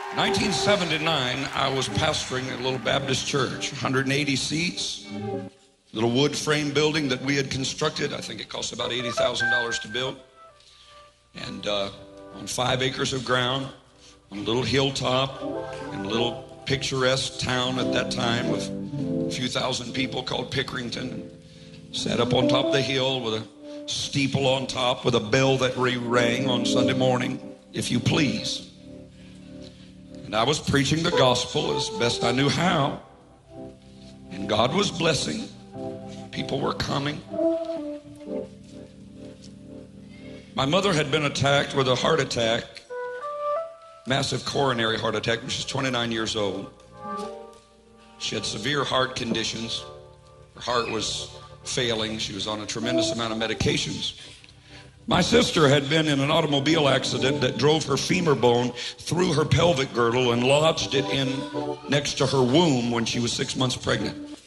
1979, I was pastoring a little Baptist church, 180 seats, little wood frame building that we had constructed. I think it cost about $80,000 to build. And on 5 acres of ground, on a little hilltop, in a little picturesque town at that time with a few thousand people called Pickerington. Sat up on top of the hill with a steeple on top with a bell that rang on Sunday morning, if you please. And I was preaching the gospel as best I knew how. And God was blessing. People were coming. My mother had been attacked with a heart attack, massive coronary heart attack, when she was 29 years old. She had severe heart conditions. Her heart was failing. She was on a tremendous amount of medications. My sister had been in an automobile accident that drove her femur bone through her pelvic girdle and lodged it in next to her womb when she was 6 months pregnant.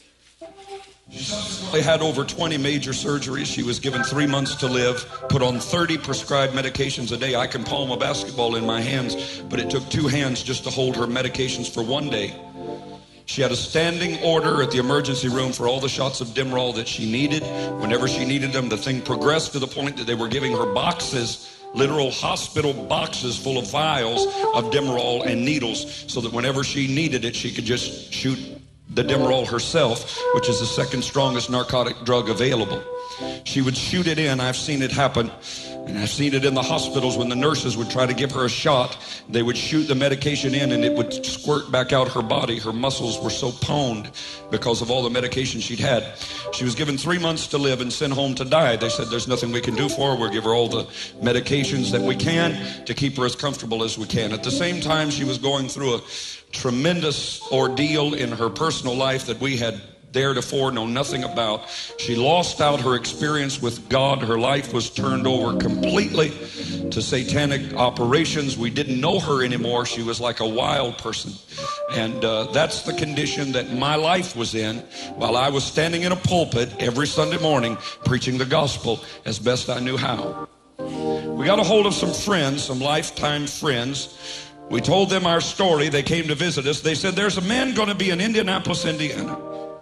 She had over 20 major surgeries. She was given 3 months to live, put on 30 prescribed medications a day. I can palm a basketball in my hands, but it took 2 hands just to hold her medications for 1 day. She had a standing order at the emergency room for all the shots of Demerol that she needed. Whenever she needed them, the thing progressed to the point that they were giving her boxes, literal hospital boxes full of vials of Demerol and needles, so that whenever she needed it, she could just shoot the Demerol herself, which is the second strongest narcotic drug available. She would shoot it in. I've seen it happen. And I've seen it in the hospitals when the nurses would try to give her a shot. They would shoot the medication in and it would squirt back out her body. Her muscles were so pwned because of all the medication she'd had. She was given 3 months to live and sent home to die. They said, there's nothing we can do for her. We'll give her all the medications that we can to keep her as comfortable as we can. At the same time, she was going through a tremendous ordeal in her personal life that we had theretofore know nothing about. She lost out her experience with God. Her life was turned over completely to satanic operations. We didn't know her anymore. She was like a wild person. And that's the condition that my life was in while I was standing in a pulpit every Sunday morning preaching the gospel as best I knew how. We got a hold of some friends, some lifetime friends. We told them our story. They came to visit us. They said, there's a man going to be in Indianapolis, Indiana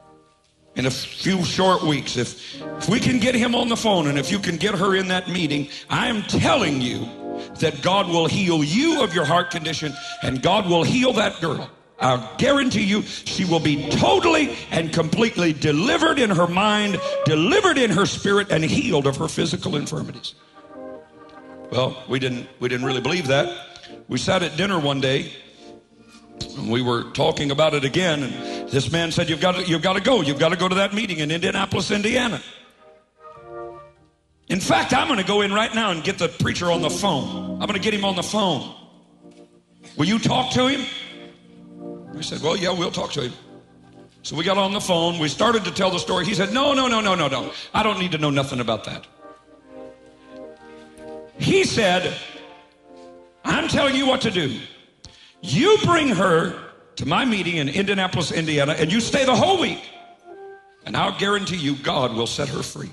in a few short weeks. If we can get him on the phone and if you can get her in that meeting, I am telling you that God will heal you of your heart condition and God will heal that girl. I guarantee you she will be totally and completely delivered in her mind, delivered in her spirit, and healed of her physical infirmities. Well, we didn't really believe that. We sat at dinner one day and we were talking about it again, and this man said, you've got to go to that meeting in Indianapolis, Indiana. In fact, I'm going to go in right now and get the preacher on the phone. I'm going to get him on the phone. Will you talk to him? We said, well, yeah, we'll talk to him. So we got on the phone. We started to tell the story. He said, no. I don't need to know nothing about that. He said, I'm telling you what to do. You bring her to my meeting in Indianapolis, Indiana, and you stay the whole week. And I'll guarantee you God will set her free.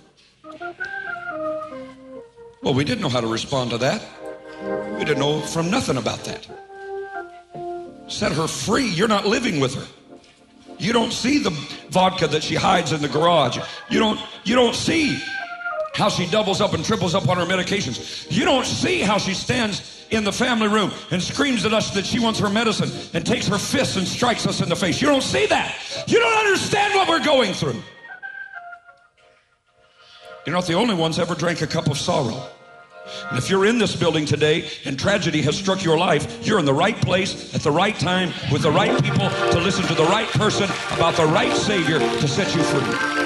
Well, we didn't know how to respond to that. We didn't know from nothing about that. Set her free. You're not living with her. You don't see the vodka that she hides in the garage. You don't see how she doubles up and triples up on her medications. You don't see how she stands in the family room and screams at us that she wants her medicine and takes her fists and strikes us in the face. You don't see that. You don't understand what we're going through. You're not the only ones ever drank a cup of sorrow. And if you're in this building today and tragedy has struck your life, you're in the right place at the right time with the right people to listen to the right person about the right Savior to set you free.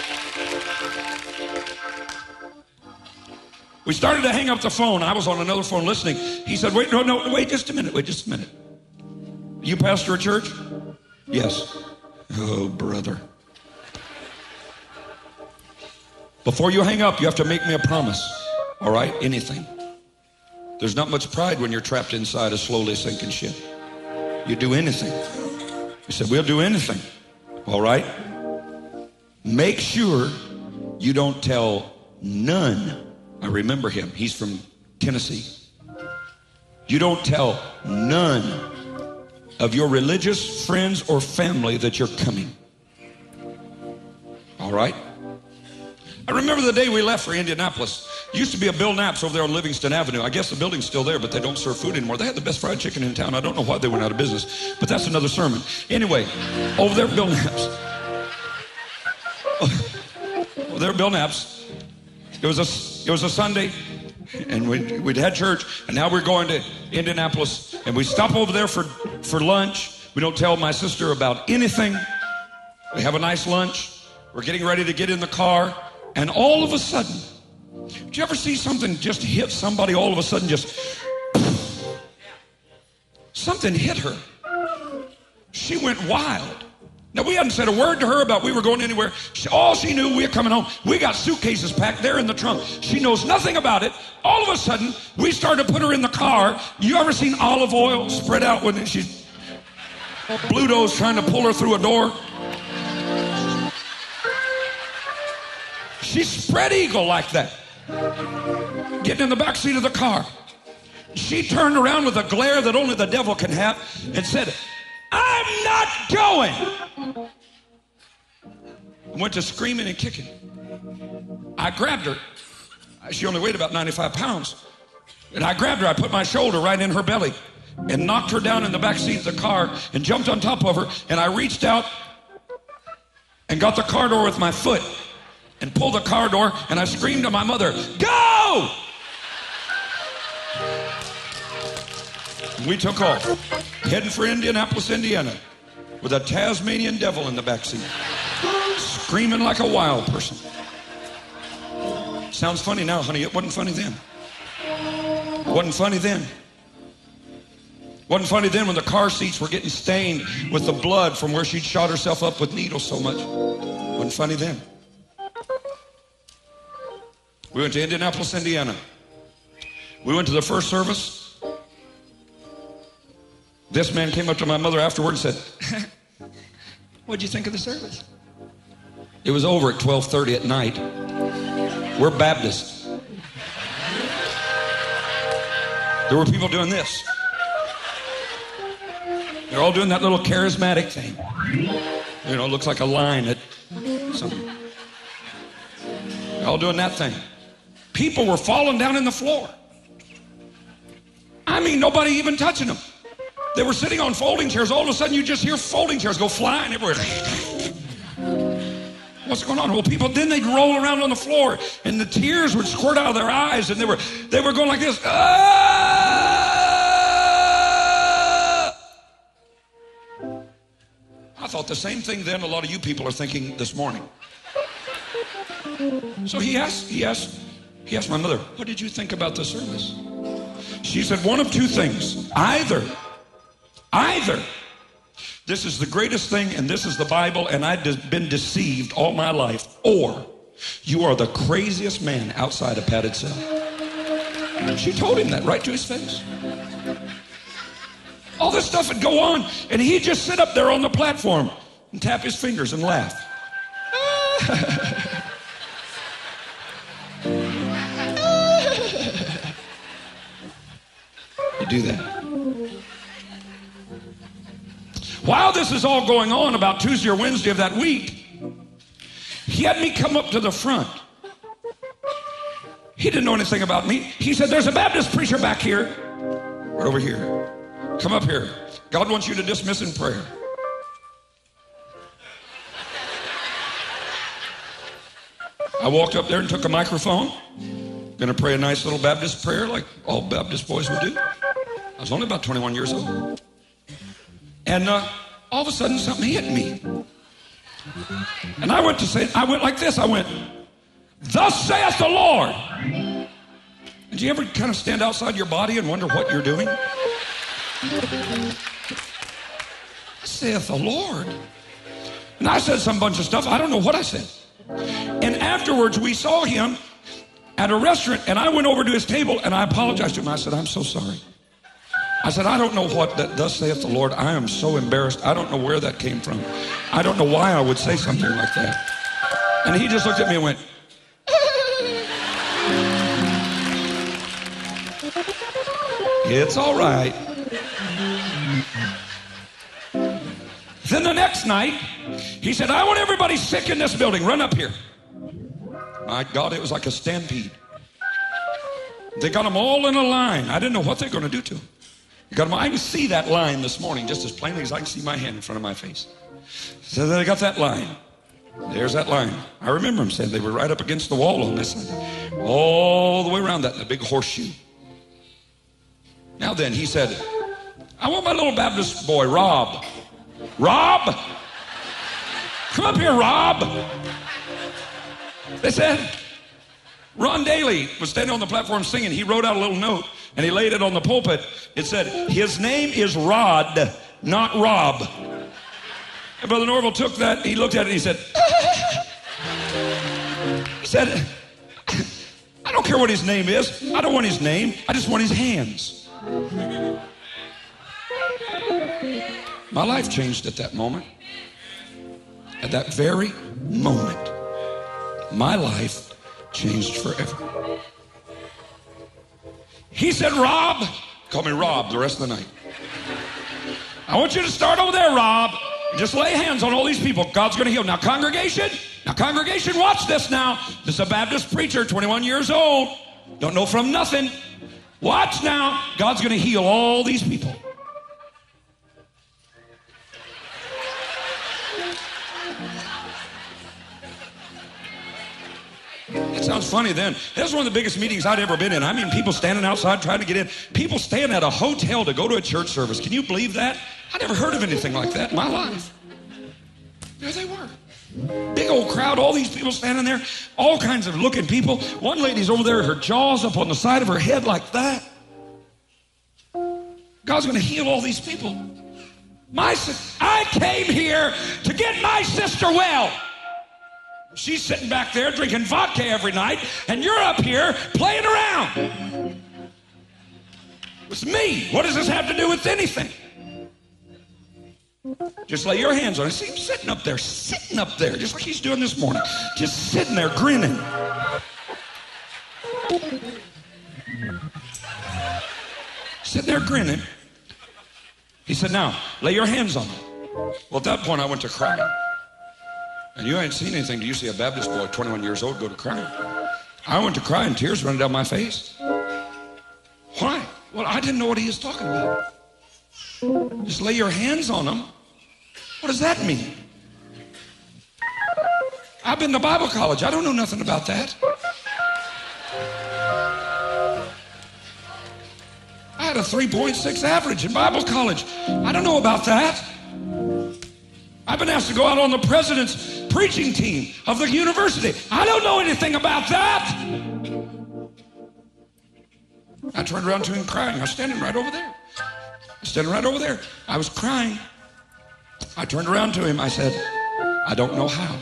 We started to hang up the phone. I was on another phone listening. He said, wait just a minute. You pastor a church? Yes. Oh, brother. Before you hang up, you have to make me a promise. All right? Anything. There's not much pride when you're trapped inside a slowly sinking ship. You do anything. He said, we'll do anything. All right? Make sure you don't tell none. I remember him. He's from Tennessee. You don't tell none of your religious friends or family that you're coming. All right? I remember the day we left for Indianapolis. Used to be a Bill Knapp's over there on Livingston Avenue. I guess the building's still there, but they don't serve food anymore. They had the best fried chicken in town. I don't know why they went out of business, but that's another sermon. Anyway, over there at Bill Knapp's. Over there at Bill Knapp's. It was a Sunday, and we'd had church, and now we're going to Indianapolis, and we stop over there for lunch. We don't tell my sister about anything. We have a nice lunch. We're getting ready to get in the car, and all of a sudden, did you ever see something just hit somebody all of a sudden, just something hit her? She went wild. Now, we hadn't said a word to her about we were going anywhere. All she knew, we were coming home. We got suitcases packed there in the trunk. She knows nothing about it. All of a sudden, we started to put her in the car. You ever seen olive oil spread out when she's Bluto's trying to pull her through a door? She spread eagle like that, getting in the back seat of the car. She turned around with a glare that only the devil can have and said, "I'm not going." I went to screaming and kicking. I grabbed her. She only weighed about 95 pounds. And I grabbed her. I put my shoulder right in her belly and knocked her down in the back seat of the car and jumped on top of her. And I reached out and got the car door with my foot and pulled the car door, and I screamed to my mother, "Go!" And we took off, heading for Indianapolis, Indiana, with a Tasmanian devil in the backseat, screaming like a wild person. Sounds funny now, honey. It wasn't funny then. It wasn't funny then. It wasn't funny then when the car seats were getting stained with the blood from where she'd shot herself up with needles so much. It wasn't funny then. We went to Indianapolis, Indiana. We went to the first service. This man came up to my mother afterward and said, "What'd you think of the service?" It was over at 12:30 at night. We're Baptists. There were people doing this. They're all doing that little charismatic thing. You know, it looks like a line at something. They're all doing that thing. People were falling down in the floor. I mean, nobody even touching them. They were sitting on folding chairs. All of a sudden, you just hear folding chairs go flying everywhere. What's going on? Well, people, then they'd roll around on the floor, and the tears would squirt out of their eyes, and they were going like this. Ah! I thought the same thing then a lot of you people are thinking this morning. So he asked my mother, "What did you think about the service?" She said one of two things. Either this is the greatest thing and this is the Bible and I've been deceived all my life, or you are the craziest man outside a padded cell. She told him that right to his face. All this stuff would go on, and he'd just sit up there on the platform and tap his fingers and laugh. You do that. While this is all going on, about Tuesday or Wednesday of that week, he had me come up to the front. He didn't know anything about me. He said, "There's a Baptist preacher back here." Right over here. "Come up here. God wants you to dismiss in prayer." I walked up there and took a microphone. Gonna pray a nice little Baptist prayer like all Baptist boys would do. I was only about 21 years old. And all of a sudden something hit me. And I went like this. I went, "Thus saith the Lord." Did you ever kind of stand outside your body and wonder what you're doing? "Thus saith the Lord." And I said some bunch of stuff. I don't know what I said. And afterwards we saw him at a restaurant, and I went over to his table and I apologized to him. I said, "I'm so sorry." I said, "I don't know what that thus saith the Lord. I am so embarrassed. I don't know where that came from. I don't know why I would say something like that." And he just looked at me and went, "It's all right." Then the next night, he said, I want everybody sick in this building. Run up here. My God, it was like a stampede. They got them all in a line. I didn't know what they're going to do to them. They got them, I can see that line this morning just as plainly as I can see my hand in front of my face. So they got that line. There's that line. I remember them saying they were right up against the wall on this side. All the way around that in a big horseshoe. Now then, he said, I want my little Baptist boy, Rob. Rob! Come up here, Rob! They said, Ron Daly was standing on the platform singing. He wrote out a little note, and he laid it on the pulpit. It said, his name is Rod, not Rob. And Brother Norville took that, he looked at it, and he said, I don't care what his name is. I don't want his name. I just want his hands. My life changed at that moment. At that very moment, my life changed forever. He said, Rob, call me Rob the rest of the night. I want you to start over there, Rob. Just lay hands on all these people. God's going to heal. Now, congregation, watch this now. This is a Baptist preacher, 21 years old. Don't know from nothing. Watch now. God's going to heal all these people. It sounds funny then. That was one of the biggest meetings I'd ever been in. I mean, people standing outside trying to get in. People staying at a hotel to go to a church service. Can you believe that? I never heard of anything like that in my life. There they were. Big old crowd, all these people standing there, all kinds of looking people. One lady's over there, her jaw's up on the side of her head like that. God's going to heal all these people. I came here to get my sister well. She's sitting back there drinking vodka every night, and you're up here playing around. It's me. What does this have to do with anything? Just lay your hands on it. See him sitting up there, just like he's doing this morning. Just sitting there grinning. Sitting there grinning. He said, now, lay your hands on them. Well, at that point, I went to crying. And you ain't seen anything. Do you see a Baptist boy, 21 years old, go to crying? I went to crying, tears running down my face. Why? Well, I didn't know what he was talking about. Just lay your hands on them. What does that mean? I've been to Bible college. I don't know nothing about that. I had a 3.6 average in Bible college. I don't know about that. I've been asked to go out on the president's preaching team of the university. I don't know anything about that. I turned around to him crying. I was standing right over there. I was crying. I turned around to him. I said, I don't know how.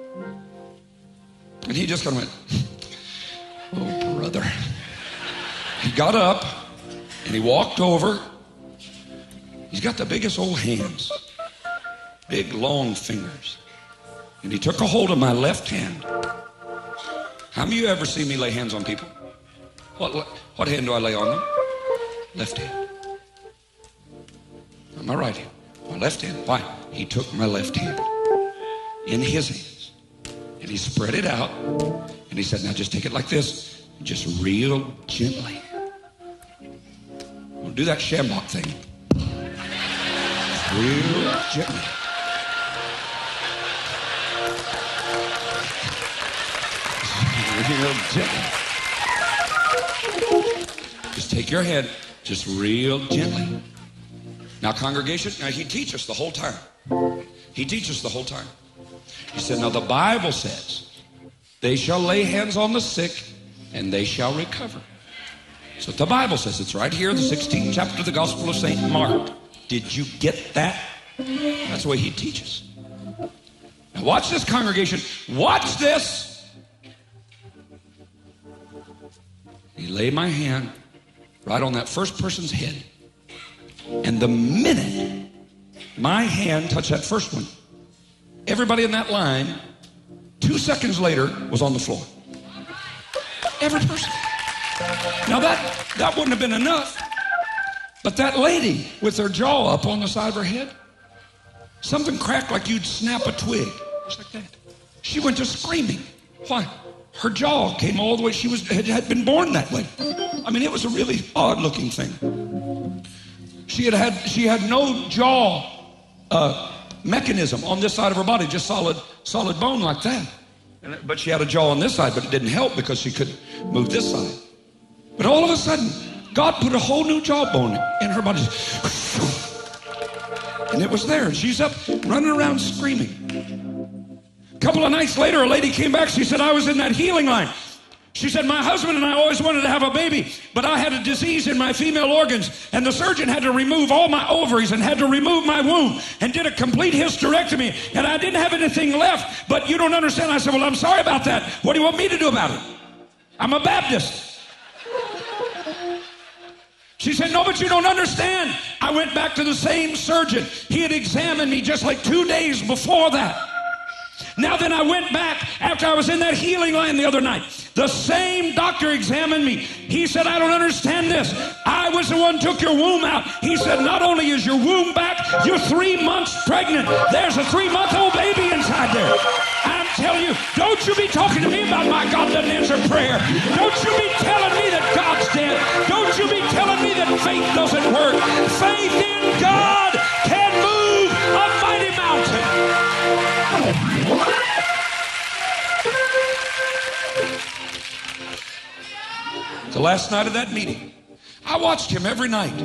And he just kind of went, oh, brother. He got up and he walked over. He's got the biggest old hands. Big, long fingers. And he took a hold of my left hand. How many of you ever see me lay hands on people? What hand do I lay on them? Left hand. Not my right hand. My left hand. Why? He took my left hand in his hands. And he spread it out. And he said, now just take it like this. Just real gently. Don't do that shambok thing. Real gently. Real gently. Just take your head, just real gently. Now, congregation, now he teaches us the whole time. He teaches the whole time. He said, now the Bible says, they shall lay hands on the sick and they shall recover. So the Bible says, it's right here in the 16th chapter of the Gospel of St. Mark. Did you get that? That's the way he teaches. Now watch this, congregation. Watch this. He laid my hand right on that first person's head. And the minute my hand touched that first one, everybody in that line, 2 seconds later, was on the floor. Every person. Now that wouldn't have been enough. But that lady with her jaw up on the side of her head, Something cracked like you'd snap a twig. Just like that. She went to screaming. Why? Her jaw came all the way. She had been born that way. I mean, it was a really odd looking thing. She had no jaw mechanism on this side of her body, just solid bone like that. But she had a jaw on this side, but it didn't help because she couldn't move this side. But all of a sudden, God put a whole new jawbone in her body. And it was there. And she's up running around screaming. A couple of nights later, a lady came back. She said, I was in that healing line. She said, my husband and I always wanted to have a baby, but I had a disease in my female organs, and the surgeon had to remove all my ovaries and had to remove my womb and did a complete hysterectomy, and I didn't have anything left, but you don't understand. I said, well, I'm sorry about that. What do you want me to do about it? I'm a Baptist. She said, no, but you don't understand. I went back to the same surgeon. He had examined me just like 2 days before that. Now then I went back after I was in that healing line the other night. The same doctor examined me. He said, I don't understand this. I was the one who took your womb out. He said, not only is your womb back, you're 3 months pregnant. There's a 3-month-old baby inside there. I'm telling you, don't you be talking to me about my God doesn't answer prayer. Don't you be telling me that God's dead. Don't you be telling me that faith doesn't work. Faith in God can move a mighty mountain. The last night of that meeting, I watched him every night.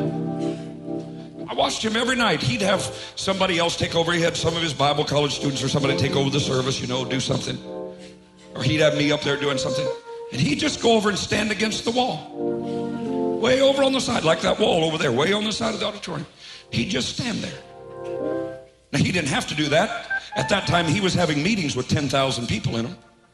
He'd have somebody else take over. He had some of his Bible college students or somebody take over the service, do something. Or he'd have me up there doing something. And he'd just go over and stand against the wall. Way over on the side, like that wall over there, way on the side of the auditorium. He'd just stand there. Now, he didn't have to do that. At that time, he was having meetings with 10,000 people in them.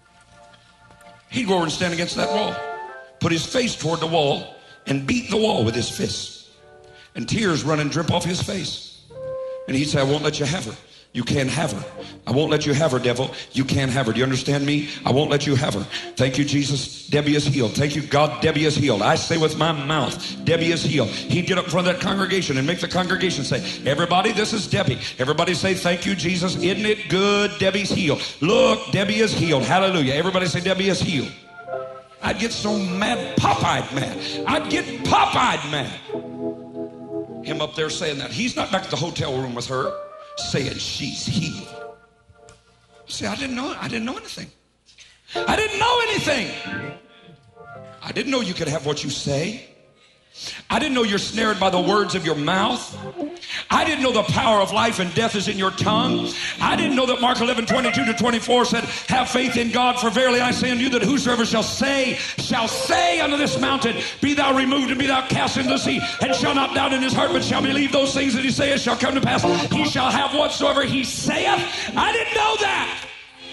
He'd go over and stand against that wall, put his face toward the wall, and beat the wall with his fists. And tears run and drip off his face. And he'd say, I won't let you have her. You can't have her. I won't let you have her, devil. You can't have her. Do you understand me? I won't let you have her. Thank you, Jesus. Debbie is healed. Thank you, God. Debbie is healed. I say with my mouth, Debbie is healed. He'd get up in front of that congregation and make the congregation say, everybody, this is Debbie. Everybody say, thank you, Jesus. Isn't it good? Debbie's healed. Look, Debbie is healed. Hallelujah. Everybody say, Debbie is healed. I'd get so mad, pop-eyed mad. I'd get pop-eyed mad. Him up there saying that. He's not back at the hotel room with her saying she's healed. See, I didn't know anything. I didn't know anything. I didn't know you could have what you say. I didn't know you're snared by the words of your mouth. I didn't know the power of life and death is in your tongue. I didn't know that Mark 11:22-24 said, have faith in God, for verily I say unto you that whosoever shall say unto this mountain, be thou removed and be thou cast into the sea, and shall not doubt in his heart, but shall believe those things that he saith shall come to pass. He shall have whatsoever he saith. I didn't know that.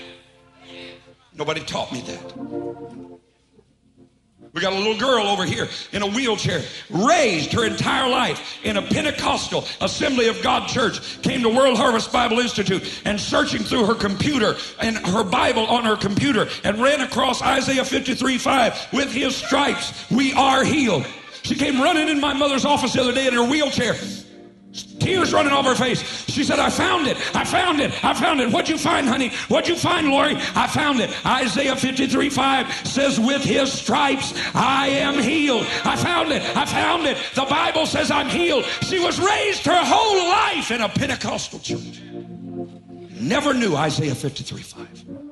Nobody taught me that. We got a little girl over here in a wheelchair, raised her entire life in a Pentecostal Assembly of God church, came to World Harvest Bible Institute and searching through her computer and her Bible on her computer and ran across Isaiah 53:5, with his stripes we are healed. She came running in my mother's office the other day in her wheelchair, tears running off her face. She said, I found it. What'd you find, honey? What'd you find, Lori? I found it. Isaiah 53:5 says, with his stripes I am healed. I found it. The Bible says I'm healed. She was raised her whole life in a Pentecostal church. Never knew Isaiah 53:5.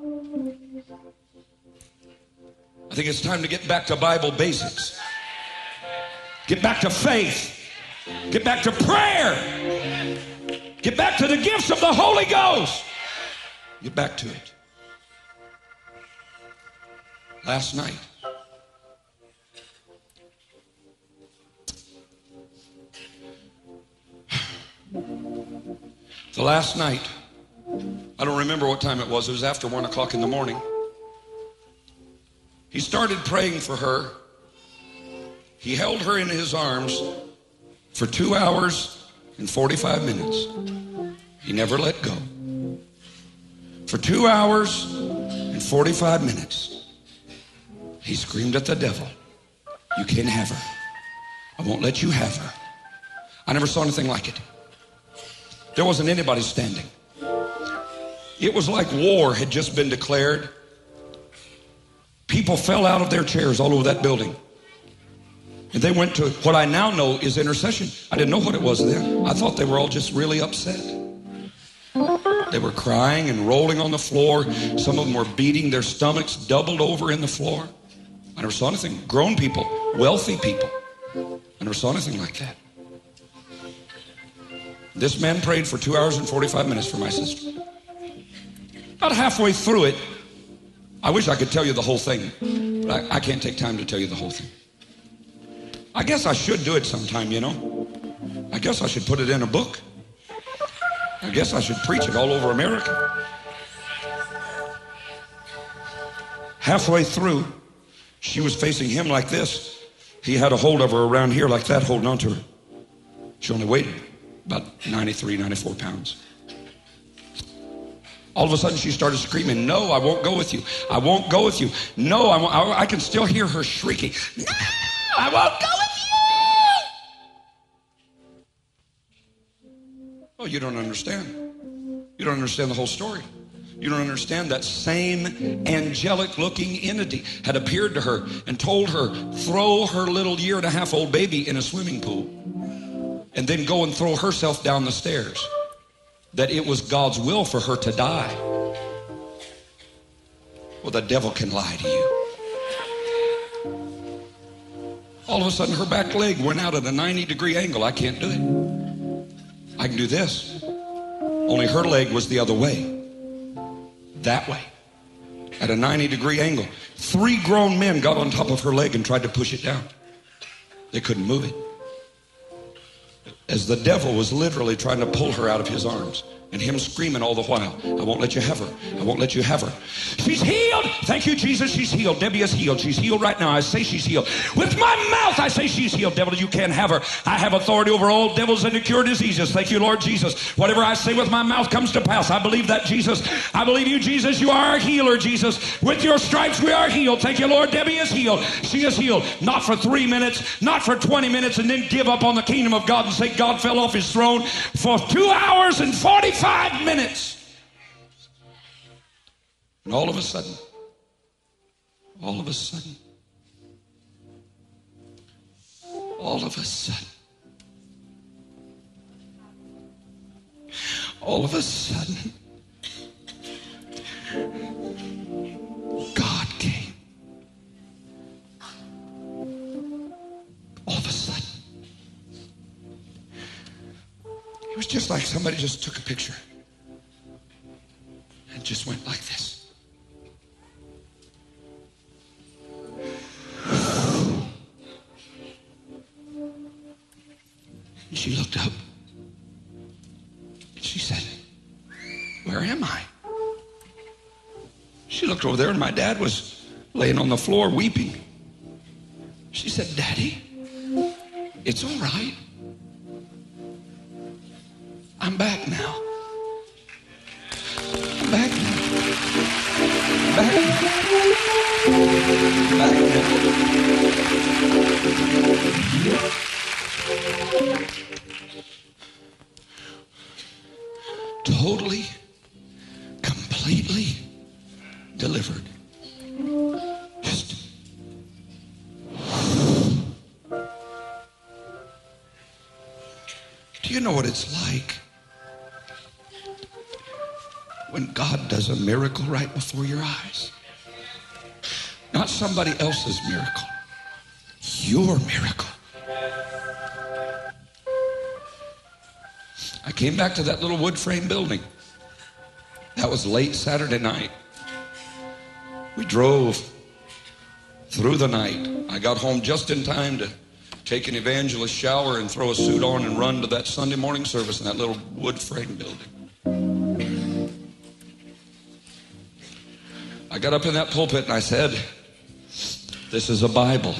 I think it's time to get back to Bible basics. Get back to faith. Get back to prayer. Get back to the gifts of the Holy Ghost. Get back to it. Last night, I don't remember what time it was. It was after 1 o'clock in the morning. He started praying for her. He held her in his arms for 2 hours and 45 minutes. He never let go. For 2 hours and 45 minutes, he screamed at the devil, you can't have her. I won't let you have her. I never saw anything like it. There wasn't anybody standing. It was like war had just been declared. People fell out of their chairs all over that building. And they went to what I now know is intercession. I didn't know what it was then. I thought they were all just really upset. They were crying and rolling on the floor. Some of them were beating their stomachs, doubled over in the floor. I never saw anything. Grown people, wealthy people. I never saw anything like that. This man prayed for 2 hours and 45 minutes for my sister. About halfway through it, I wish I could tell you the whole thing, but I can't take time to tell you the whole thing. I guess I should do it sometime, you know. I guess I should put it in a book. I guess I should preach it all over America. Halfway through, she was facing him like this. He had a hold of her around here like that, holding on to her. She only weighed about 93, 94 pounds. All of a sudden, she started screaming, "No, I won't go with you. I won't go with you. No, I can still hear her shrieking. No, I won't go with you." Oh, you don't understand. You don't understand the whole story. You don't understand that same angelic-looking entity had appeared to her and told her, throw her little 1.5-year-old baby in a swimming pool and then go and throw herself down the stairs. That it was God's will for her to die. Well, the devil can lie to you. All of a sudden, her back leg went out at a 90-degree angle. I can't do it. I can do this. Only her leg was the other way. That way. At a 90-degree angle. 3 grown men got on top of her leg and tried to push it down. They couldn't move it. As the devil was literally trying to pull her out of his arms. And him screaming all the while, "I won't let you have her. I won't let you have her." She's healed. Thank you, Jesus. She's healed. Debbie is healed. She's healed right now. I say she's healed. With my mouth, I say she's healed. Devil, you can't have her. I have authority over all devils and to cure diseases. Thank you, Lord Jesus. Whatever I say with my mouth comes to pass. I believe that, Jesus. I believe you, Jesus. You are our healer, Jesus. With your stripes, we are healed. Thank you, Lord. Debbie is healed. She is healed. Not for 3 minutes, not for 20 minutes, and then give up on the kingdom of God and say God fell off his throne for 2 hours and 45 minutes. And all of a sudden, all of a sudden, all of a sudden, all of a sudden, God came. All of a sudden. It was just like somebody just took a picture and just went like this. And she looked up and she said, "Where am I?" She looked over there and my dad was laying on the floor weeping. She said, "Daddy, it's all right. I'm back now. I'm back now. I'm back now. I'm back now." Totally, completely delivered. Just do you know what it's like when God does a miracle right before your eyes? Not somebody else's miracle. Your miracle. I came back to that little wood frame building. That was late Saturday night. We drove through the night. I got home just in time to take an evangelist shower and throw a suit on and run to that Sunday morning service in that little wood frame building. I got up in that pulpit and I said, "This is a Bible.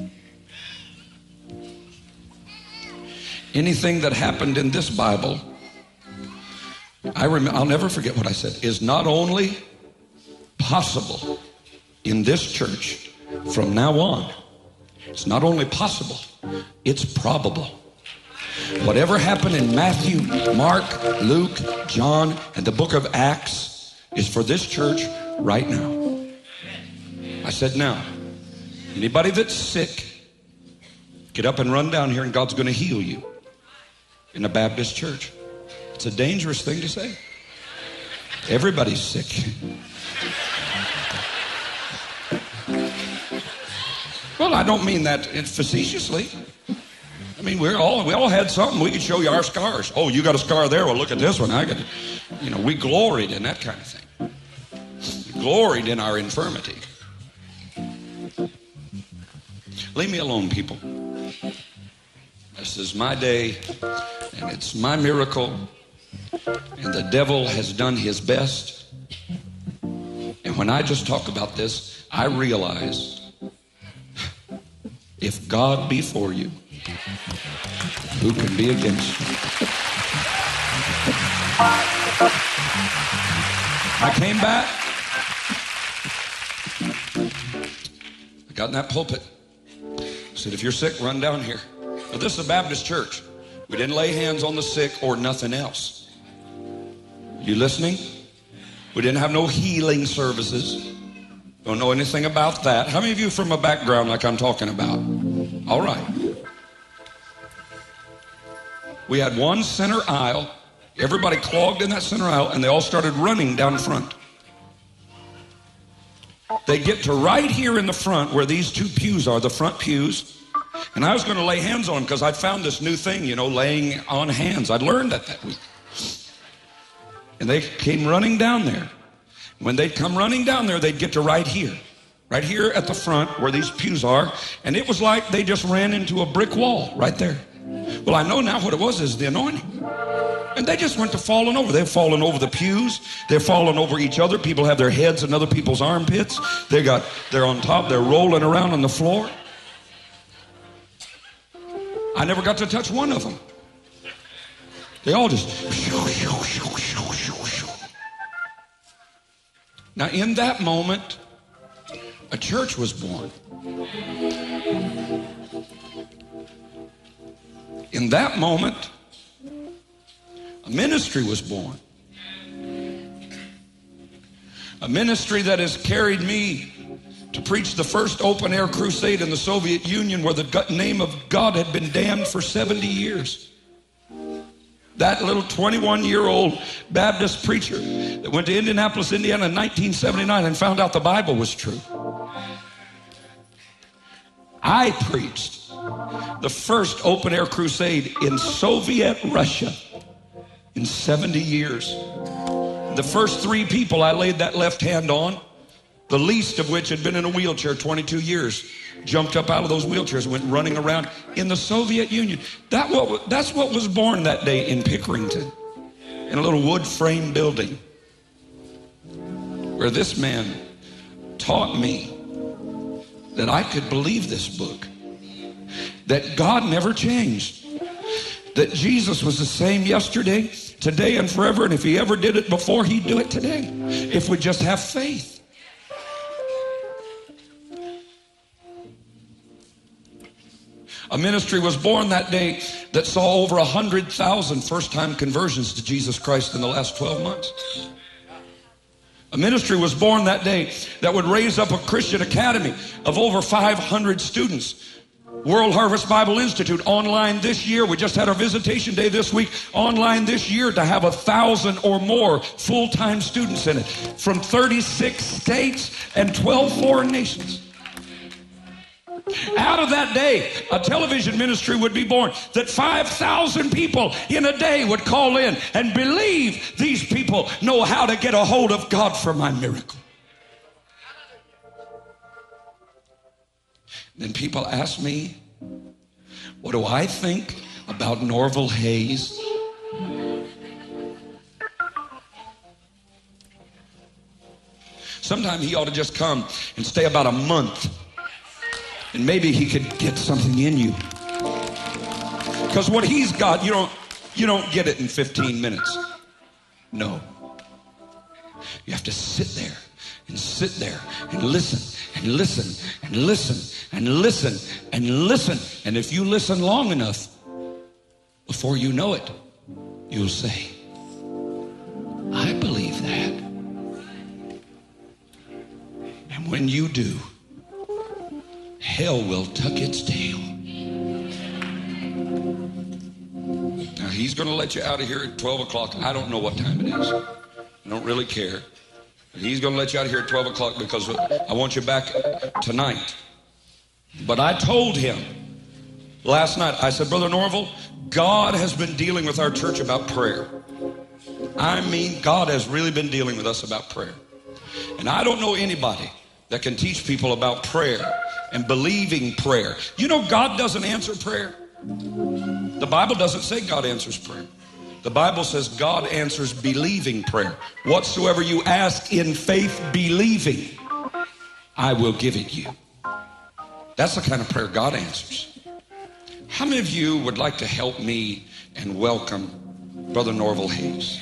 Anything that happened in this Bible," I'll never forget what I said, "is not only possible in this church from now on. It's not only possible, it's probable." Whatever happened in Matthew, Mark, Luke, John, and the book of Acts is for this church right now. I said, now, anybody that's sick, get up and run down here and God's going to heal you in a Baptist church. It's a dangerous thing to say. Everybody's sick. Well, I don't mean that facetiously. I mean, we all had something. We could show you our scars. Oh, you got a scar there? Well, look at this one. I got, we gloried in that kind of thing. We gloried in our infirmity. Leave me alone, people. This is my day, and it's my miracle, and the devil has done his best. And when I just talk about this, I realize if God be for you, who can be against you? I came back. I got in that pulpit. I said, if you're sick, run down here. Now, this is a Baptist church. We didn't lay hands on the sick or nothing else. You listening? We didn't have no healing services. Don't know anything about that. How many of you from a background like I'm talking about? All right. We had one center aisle. Everybody clogged in that center aisle, and they all started running down front. They get to right here in the front where these two pews are, the front pews. And I was going to lay hands on them because I'd found this new thing, laying on hands. I'd learned that week. And they came running down there. When they'd come running down there, they'd get to right here at the front where these pews are. And it was like they just ran into a brick wall right there. Well, I know now what it was is the anointing. And they just went to falling over. They're falling over the pews. They're falling over each other. People have their heads in other people's armpits. They're on top. They're rolling around on the floor. I never got to touch one of them. They all just... Now, in that moment, a church was born. In that moment, a ministry was born. A ministry that has carried me to preach the first open-air crusade in the Soviet Union where the name of God had been damned for 70 years. That little 21-year-old Baptist preacher that went to Indianapolis, Indiana in 1979 and found out the Bible was true. I preached the first open-air crusade in Soviet Russia in 70 years. The first 3 people I laid that left hand on, the least of which had been in a wheelchair 22 years, jumped up out of those wheelchairs and went running around in the Soviet Union. That's what was born that day in Pickerington, in a little wood frame building, where this man taught me that I could believe this book, that God never changed, that Jesus was the same yesterday, today, and forever, and if he ever did it before, he'd do it today, if we just have faith. A ministry was born that day that saw over 100,000 first-time conversions to Jesus Christ in the last 12 months. A ministry was born that day that would raise up a Christian academy of over 500 students. World Harvest Bible Institute online this year. We just had our visitation day this week. Online this year to have 1,000 or more full-time students in it from 36 states and 12 foreign nations. Out of that day, a television ministry would be born that 5,000 people in a day would call in and believe these people know how to get a hold of God for my miracle. Then people ask me, what do I think about Norval Hayes? Sometime he ought to just come and stay about a month. And maybe he could get something in you. Because what he's got, you don't get it in 15 minutes. No. You have to sit there and listen and listen and listen and listen and listen. And if you listen long enough, before you know it, you'll say, I believe that. And when you do, hell will tuck its tail. Now, he's going to let you out of here at 12 o'clock. I don't know what time it is. I don't really care. But he's going to let you out of here at 12 o'clock because I want you back tonight. But I told him last night, I said, Brother Norval, God has been dealing with our church about prayer. I mean, God has really been dealing with us about prayer. And I don't know anybody that can teach people about prayer and believing prayer. You know, God doesn't answer prayer. The Bible doesn't say God answers prayer. The Bible says God answers believing prayer. Whatsoever you ask in faith believing, I will give it you. That's the kind of prayer God answers. How many of you would like to help me and welcome Brother Norval Hayes?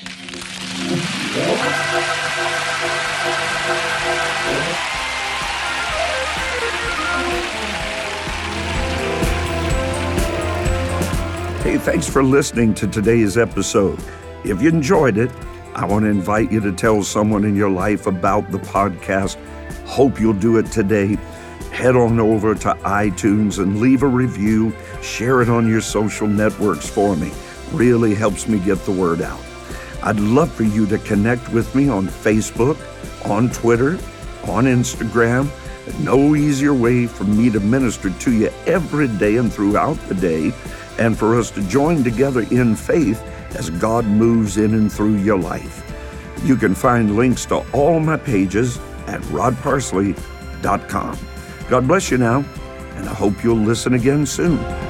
Hey, thanks for listening to today's episode. If you enjoyed it, I want to invite you to tell someone in your life about the podcast. Hope you'll do it today. Head on over to iTunes and leave a review. Share it on your social networks for me. Really helps me get the word out. I'd love for you to connect with me on Facebook, on Twitter, on Instagram. No easier way for me to minister to you every day and throughout the day, and for us to join together in faith as God moves in and through your life. You can find links to all my pages at rodparsley.com. God bless you now, and I hope you'll listen again soon.